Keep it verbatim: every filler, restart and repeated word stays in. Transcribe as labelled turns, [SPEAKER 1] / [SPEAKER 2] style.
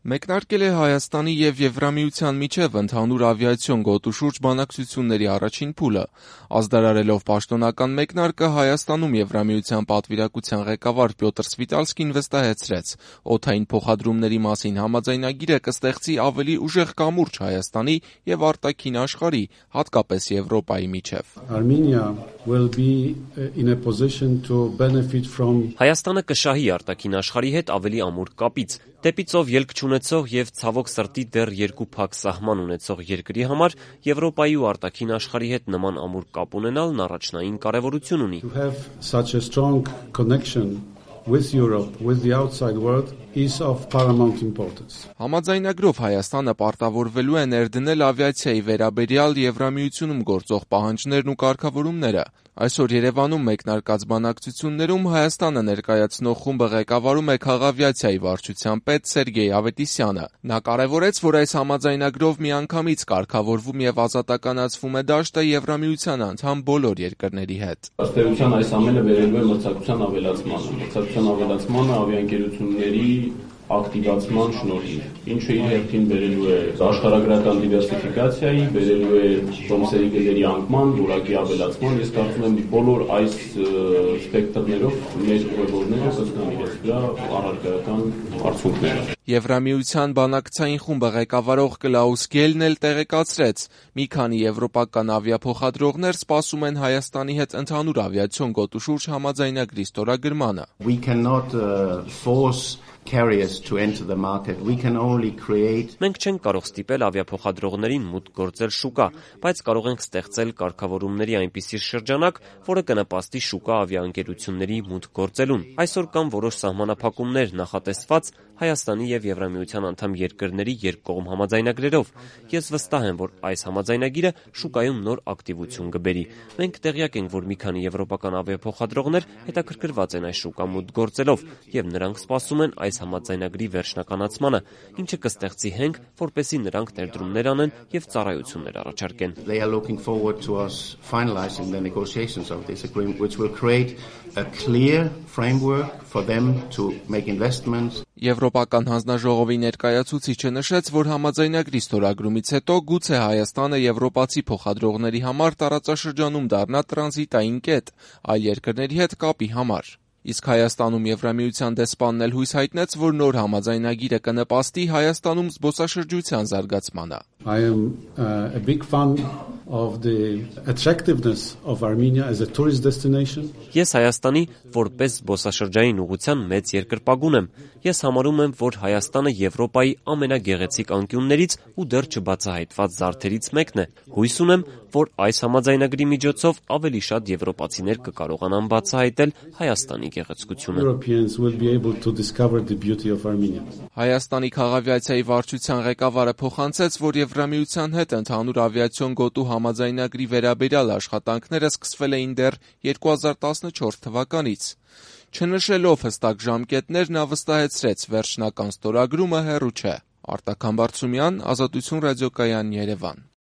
[SPEAKER 1] Մեկնարկել է Հայաստանի և Եվրամիության միջև ընդհանուր ավիացիոն գոտու շուրջ բանակցությունների առաջին փուլը։ Ազդարարելով պաշտոնական մեկնարկը, Հայաստանում Եվրամիության պատվիրակության ղեկավար Պյոտր Սվիտալսկին վստահեցրեց՝ օդային փոխադրումների մասին համաձայնագիրը կստեղծի ավելի ուժեղ կամուրջ Հայաստանի և արտաքին աշխարհի, հատկապես Եվրոպայի միջև։
[SPEAKER 2] Հայաստանը կշահի արտաքին աշխարհի հետ ավելի ամուր կապից, դեպի ծով ելք չունեցող և ցավոք սրտի դեռ երկու փակ սահման ունեցող երկրի համար Եվրոպայի ու արտաքին աշխարհի հետ նման ամուր կապ ունենալն առաջնային կարևորություն ունի։
[SPEAKER 3] with Europe, with the outside world, is of paramount importance.
[SPEAKER 1] Համաձայնագրով Հայաստանը պարտավորվելու է ներդնել ավիացիայի վերաբերյալ Եվրամիությունում գործող պահանջներն ու կարգավորումները։ Այսօր Երևանում մեկնարկած բանակցություններում Հայաստանը ներկայացնող խումբը ղեկավարում է քաղավիացիայի վարչության պետ Սերգեյ Ավետիսյանը։ Նա կարևորեց, որ այս համաձայնագրով միանգամից կարգավորվում եւ ազատականացվում է դաշտը Եվրամիության անդամ բոլոր երկրների հետ։
[SPEAKER 4] Ըստ էության այս ամենը վերելու է մրցակցության ավելացմանը, մրցակցության ավելացմանը ավիաընկերությունների ակտիվացման շնորհիվ, ինչը իր հերթին բերելու է աշխարհագրական դիվերսիֆիկացիայի, բերելու է տոմսերի գների անկման, որակի ավելացման։ Ես կարծում եմ բոլոր այս սպեկտրներով մեր ուղևորները կստանան իրենց վրա առարկայական արդյունքները։
[SPEAKER 1] Եվրամիության բանակցային խումբը ղեկավարող Կլաուս Գելն էլ տեղեկացրեց՝ մի քանի եվրոպական ավիափոխադրողներ սպասում են Հայաստանի հետ ընդհանուր ավիացիոն գոտու շուրջ համաձայնագրի ստորագրմանը։
[SPEAKER 3] We cannot uh, force carriers to enter the market. We can only create.
[SPEAKER 2] Մենք չենք կարող ստիպել ավիափոխադրողներին մուտք գործել շուկա, բայց կարող ենք ստեղծել կարգավորումների այնպիսի շրջանակ, որը կնպաստի շուկա ավիաընկերությունների մուտք գործելուն։ Այսօր կան որոշ սահմանափակումներ նախատեսված Հայաստանի եւ Եվրամիության անդամ երկրների երկկողմ համաձայնագրերով։ Ես վստահ եմ, որ այս համաձայնագիրը շուկայում նոր ակտիվություն կբերի։ Մենք տեղյակ ենք, որ մի քանի եվրոպական ավիափոխադրողներ հետաքրքրված են այս շուկա մուտք գործելով եւ նրանք սպասում են այս համաձայնագրի վերջնականացմանը, ինչը կստեղծի հենք, որպեսզի նրանք ներդրումներ անեն եւ ծառայություններ առաջարկեն։
[SPEAKER 3] They are looking forward to us finalizing the negotiations of this agreement, which will create a clear framework for them to make investments.
[SPEAKER 1] Եվրոպական հանձնաժողովի ներկայացուցիչը նշեց, որ համաձայնագրի ստորագրումից հետո գուցե Հայաստանը եվրոպացի փոխադրողների համար տարածաշրջանում դառնա տրանզիտային կետ այլ երկրների հետ կապի համար։ Իսկ Հայաստանում Եվրամիության դեսպանն էլ հույս հայտնեց, որ նոր համաձայնագիրը կնպաստի Հայաստանում զբոսաշրջության զարգացմանը։
[SPEAKER 3] I am uh, a big fan of the attractiveness of Armenia as a tourist destination.
[SPEAKER 2] Ես Հայաստանի որպես զբոսաշրջային ուղղության մեծ երկրպագուն եմ։ Ես համարում եմ, որ Հայաստանը Եվրոպայի ամենագեղեցիկ անկյուններից ու դեռ չբացահայտված զարդերից մեկն է։ Հույս ունեմ, որ այս համաձայնագրի միջոցով ավելի շատ եվրոպացիներ կկարողանան բացահայտել Հայաստանի գեղեցկությունը։
[SPEAKER 3] Europeans will be able to discover the beauty of Armenia.
[SPEAKER 1] Հայաստանի քաղավիացիայի վարչության ղեկավարը փոխանցեց, որ Եվրամիության հետ ընդհանուր ավիացիոն գոտու համաձայնագրի վերաբերյալ աշխատանքները սկսվել էին դեռ երկու հազար տասնչորս թվականից։ Չնշելով հստակ ժամկետներ, նա վստահեցրեց, վերջնական ստորագրումը հեռու չէ։ Արտակ Համբարձումյան, Ազատություն ռադիոկայան, Երևան։